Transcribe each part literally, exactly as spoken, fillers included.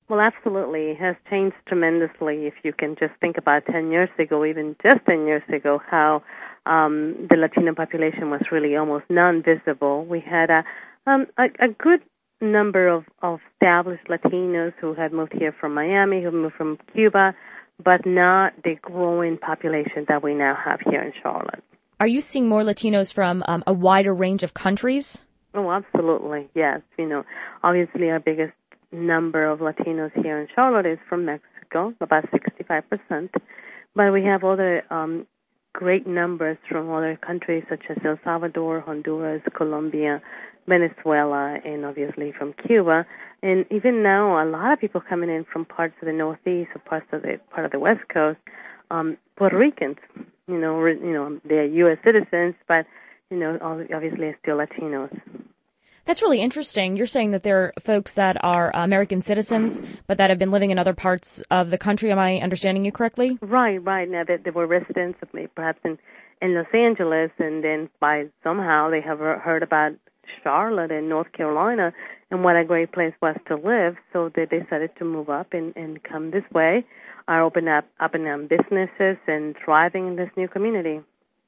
Well, absolutely. It has changed tremendously. If you can just think about ten years ago, even just ten years ago, how um, the Latino population was really almost non-visible. We had a, um, a, a good number of, of established Latinos who had moved here from Miami, who moved from Cuba, but not the growing population that we now have here in Charlotte. Are you seeing more Latinos from um, a wider range of countries? Oh, absolutely, yes. You know, obviously our biggest number of Latinos here in Charlotte is from Mexico, about sixty-five percent. But we have other um, great numbers from other countries such as El Salvador, Honduras, Colombia, Venezuela, and obviously from Cuba. And even now, a lot of people coming in from parts of the Northeast or parts of the part of the West Coast, um, Puerto Ricans. You know, re, you know, they're U S citizens, but you know, obviously still Latinos. That's really interesting. You're saying that there are folks that are American citizens, but that have been living in other parts of the country. Am I understanding you correctly? Right, right. Now, that they were residents of maybe perhaps in, in Los Angeles, and then by somehow they have heard about Charlotte and North Carolina and what a great place was to live, so they decided to move up and, and come this way, or open up, open up businesses and thriving in this new community.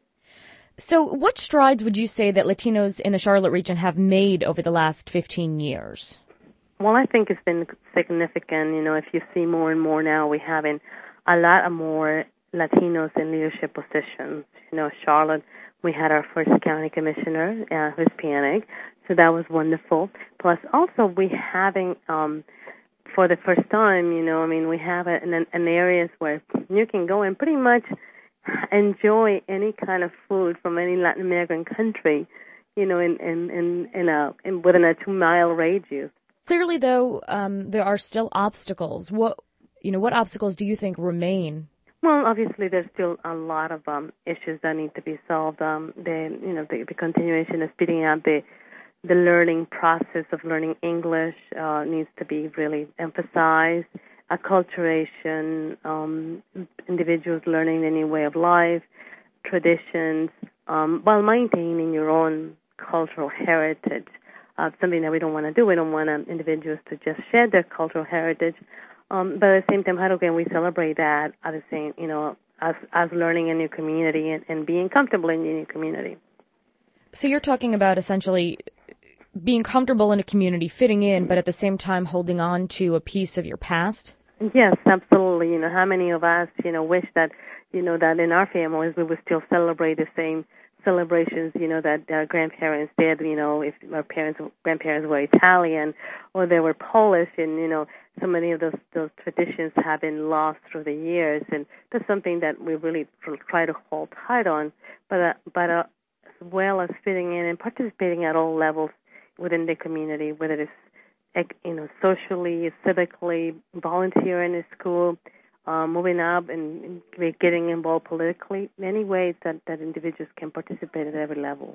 So what strides would you say that Latinos in the Charlotte region have made over the last fifteen years? Well, I think it's been significant. You know, if you see more and more now, we're having a lot of more Latinos in leadership positions. You know, Charlotte, we had our first county commissioner, uh, Hispanic, so that was wonderful. Plus, also, we having, um, for the first time, you know, I mean, we have it in, in areas where you can go and pretty much enjoy any kind of food from any Latin American country, you know, in in in, in a in, within a two mile radius. Clearly, though, um, there are still obstacles. What you know, what obstacles do you think remain? Well, obviously, there's still a lot of um, issues that need to be solved. Um, the you know the, the continuation of speeding up the the learning process of learning English uh, needs to be really emphasized. Acculturation, um, individuals learning a new way of life, traditions, um, while maintaining your own cultural heritage. Uh, something that we don't want to do. We don't want um, individuals to just shed their cultural heritage. Um, but at the same time, how can we celebrate that at the same, you know, as as learning a new community and, and being comfortable in a new community? So you're talking about essentially being comfortable in a community, fitting in, but at the same time holding on to a piece of your past? Yes, absolutely. You know, how many of us, you know, wish that, you know, that in our families we would still celebrate the same celebrations, you know, that our grandparents did, you know, if our parents, grandparents were Italian or they were Polish, and, you know, so many of those those traditions have been lost through the years, and that's something that we really try to hold tight on, but, uh, but uh, as well as fitting in and participating at all levels within the community, whether it's, you know, socially, civically, volunteering in school, uh, moving up and getting involved politically, many ways that, that individuals can participate at every level.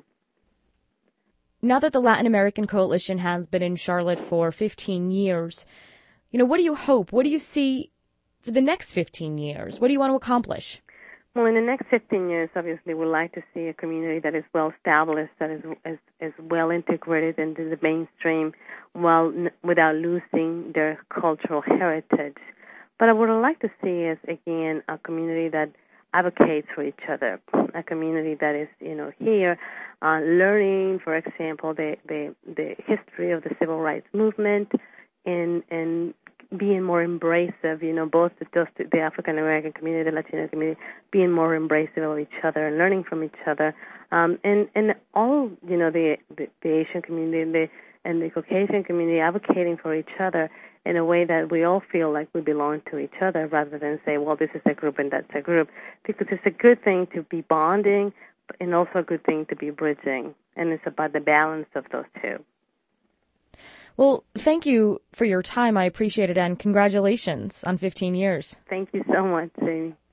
Now that the Latin American Coalition has been in Charlotte for fifteen years, you know, what do you hope? What do you see for the next fifteen years? What do you want to accomplish? Well, in the next fifteen years, obviously, we'd like to see a community that is well established, that is is, is well integrated into the mainstream, while n- without losing their cultural heritage. But what I'd like to see is, again, a community that advocates for each other, a community that is, you know, here uh, learning, for example, the, the the history of the civil rights movement, and and being more embracive, you know, both the, just the African American community, the Latino community, being more embracive of each other and learning from each other, um, and and all, you know, the, the the Asian community and the and the Caucasian community advocating for each other in a way that we all feel like we belong to each other, rather than say, well, this is a group and that's a group, because it's a good thing to be bonding and also a good thing to be bridging, and it's about the balance of those two. Well, thank you for your time. I appreciate it, and congratulations on fifteen years. Thank you so much, Jamie.